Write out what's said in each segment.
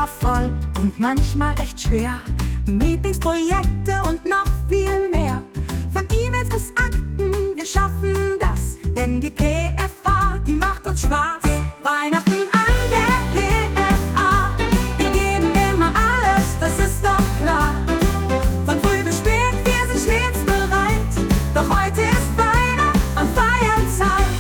wundervoll und manchmal echt schwer. Meetingsprojekte und noch viel mehr. Von E-Mails bis Akten, wir schaffen das, denn die PFA, die macht uns Spaß. Weihnachten an der PFA, wir geben immer alles, das ist doch klar. Von früh bis spät, wir sind stets bereit, doch heute ist Weihnachten und Feierzeit.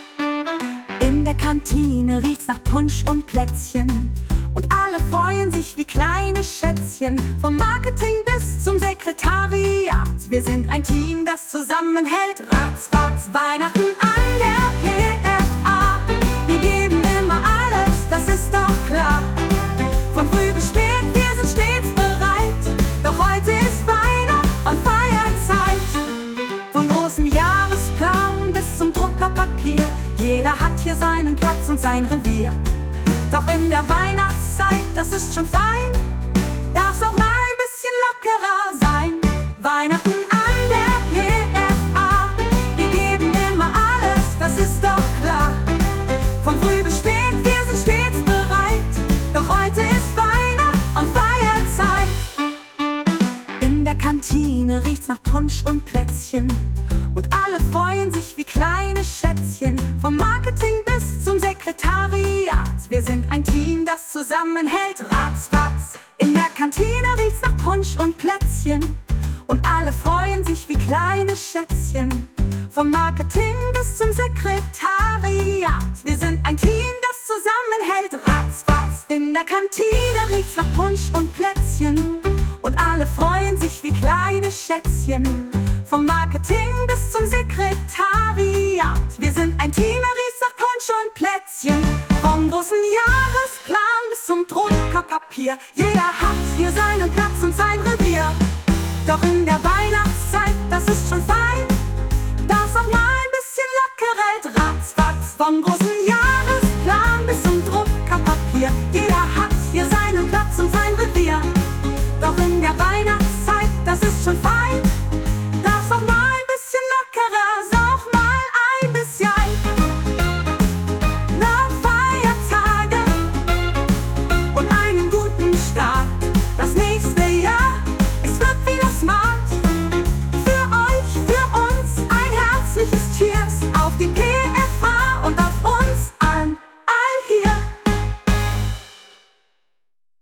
In der Kantine riecht's nach Punsch und Plätzchen und alle freuen sich wie kleine Schätzchen. Vom Marketing bis zum Sekretariat, wir sind ein Team, das zusammenhält. Ratzfatz, Weihnachten an der PFA, wir geben immer alles, das ist doch klar. Von früh bis spät, wir sind stets bereit, doch heute ist Weihnachten und Feierzeit. Vom großen Jahresplan bis zum Druckerpapier, jeder hat hier seinen Platz und sein Revier. Doch in der Weihnachtszeit, das ist schon fein, darf's auch mal ein bisschen lockerer sein. Weihnachten an der PFA, wir geben immer alles, das ist doch klar. Von früh bis spät, wir sind stets bereit, doch heute ist Weihnachten und Feierzeit. In der Kantine riecht's nach Punsch und Plätzchen und alle freuen sich wie kleine Schätzchen. Vom Marketing bis zum Sekretariat, wir sind ein Team, das zusammenhält. Ratzfatz, in der Kantine riecht's nach Punsch und Plätzchen und alle freuen sich wie kleine Schätzchen. Vom Marketing bis zum Sekretariat, wir sind ein Team, das zusammenhält. Ratzfatz, in der Kantine riecht's nach Punsch und Plätzchen und alle freuen sich wie kleine Schätzchen. Vom Marketing bis zum Sekretariat, wir sind ein Team, riecht's nach Punsch und Plätzchen. Vom großen Jahresplan bis zum Druckerpapier, jeder hat hier seinen Platz und sein Revier. Doch in der Weihnachtszeit, das ist schon fein, darf's auch mal ein bisschen lockerer. Ratzfatz, vom großen Jahresplan bis zum Druckerpapier, jeder hat